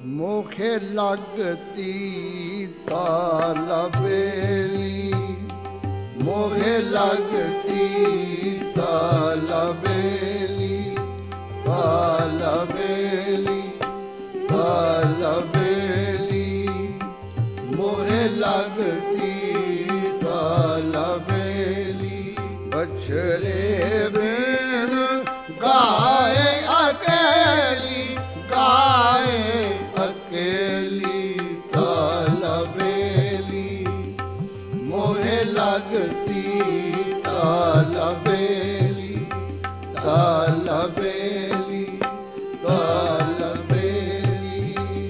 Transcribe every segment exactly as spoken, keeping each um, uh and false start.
मोखे लगती ताला बेली, मोखे लगती ताला बेली, ताला बेली, ताला बेली, मोहे लगती ताला बेली। बछड़े बिन गाय अकेली, गाय अकेली ताला बेली, मोहे लगती ताला बेली, ताला बेली, ताला बेली।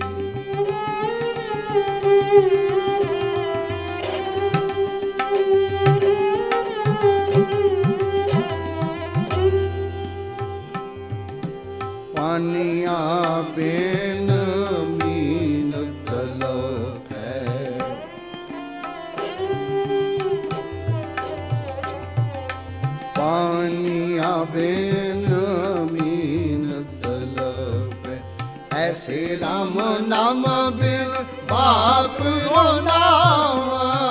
पानिया बिन मीन तलक है, पानिया बिन मीन तलक है। ऐसे राम नाम बिन बाप को नाम,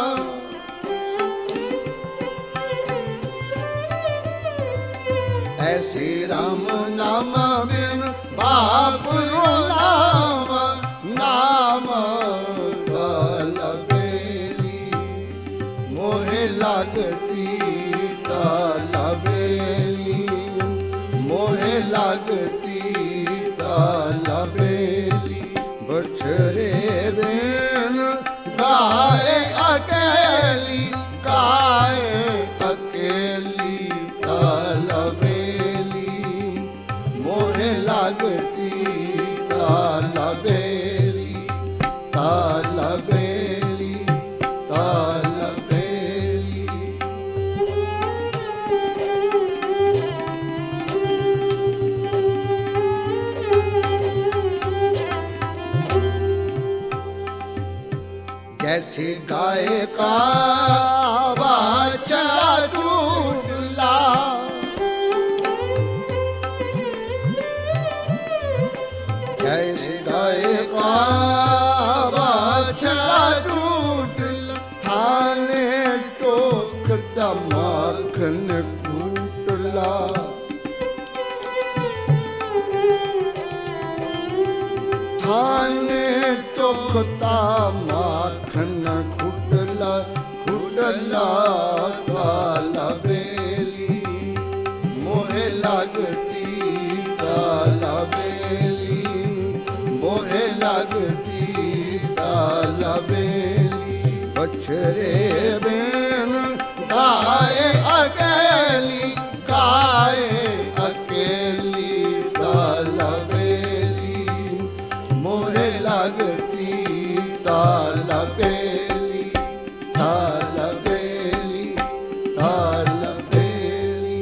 ऐसे राम नाम बिन बाप को नाम, नाम ताला बेली, मोहे लगती ताला बेली, मोहे लगती ताला बेली। बछड़े बिन गाय अकेली, गाय अकेली ताला बेली, मोहे लगती ताला बेली, ताला बेली, ताला बेली। जैसे गाय का बाछा टूटला, जैसे गाय का बाछा टूटला, थाने टोकता माखन कूटला, थाने टोकता माखन खुटला, खुटला ताला बेली, मोहे लगती ताला बेली, मोहे लगती ताला बेली। बछड़े बिन गाय अकेली, गाय अकेली ताला बेली, मोहे लगती ताला बेली, ताला बेली, ताला बेली।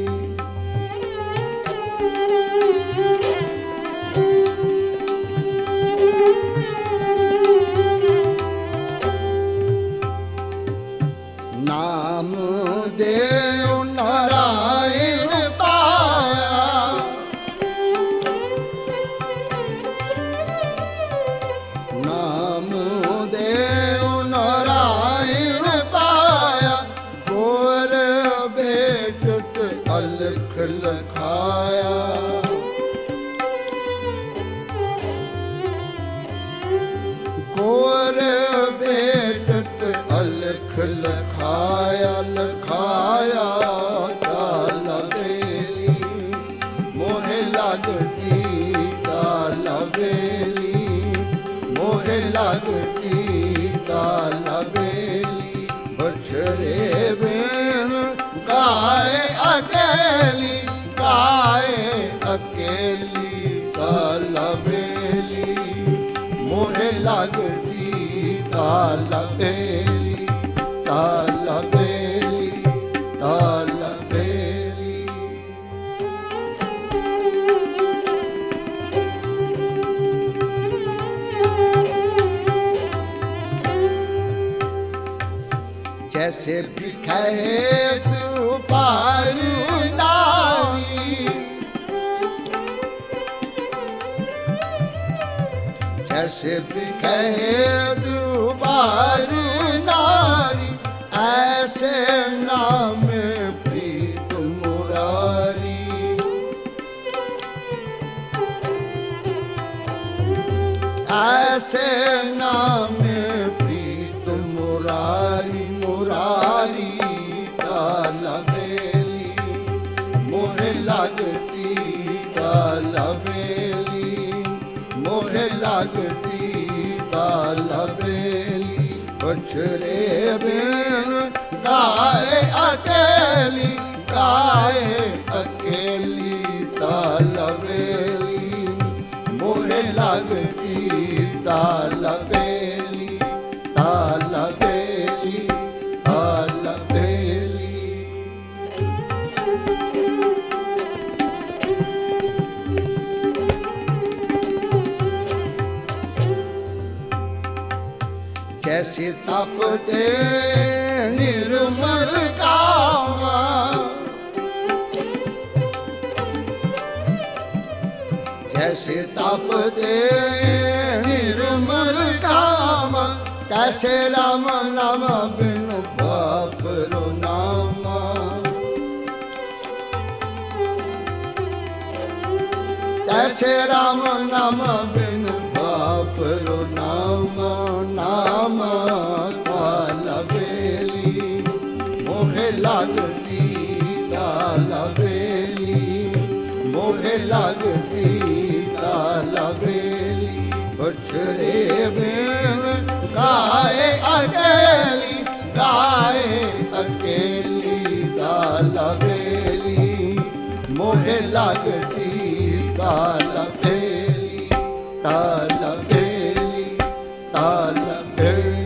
नाम देव नारायण पाया, नाम देव नारायण पाया, गोर भेटत अलख लखाया, गोर भेटत अलख लखाया, लखाया ताला बेली, मोहे लगती ताला बेली, मोहे लगती ताला बेली। बछड़े बिन गाय अकेली, गाय अकेली ताला बेली, मोहे लगती ताला बेली, ताला बेली, ताला बेली। जैसे बिखेत पारू नावी, जैसे बिखे दुबारू नारी, ऐसे नाम प्रीत मुरारी। ऐसे नाम प्रीत मुरारी, मुरारी काला बेली मोहे लगती काला बेली, मोहे लगती काला बेली। बछड़े बिन गाय अकेली, गाय अकेली काला बेली, मोहे लगती काला बेली, काला बेली, काला बेली। जैसे तपते निर्मल कामा, जैसे तपते निर्मल कामा, तैसे राम नाम बिन बापरो नामा। तैसे राम नाम बिन बापरो नामा, नामा काला बेली मोहे लगती काला बेली, मोहे लगती काला बेली। बछड़े बिन गाय अकेली, गाय अकेली काला बेली, मोहे लगती काला बेली, काला बेली, काला बेली।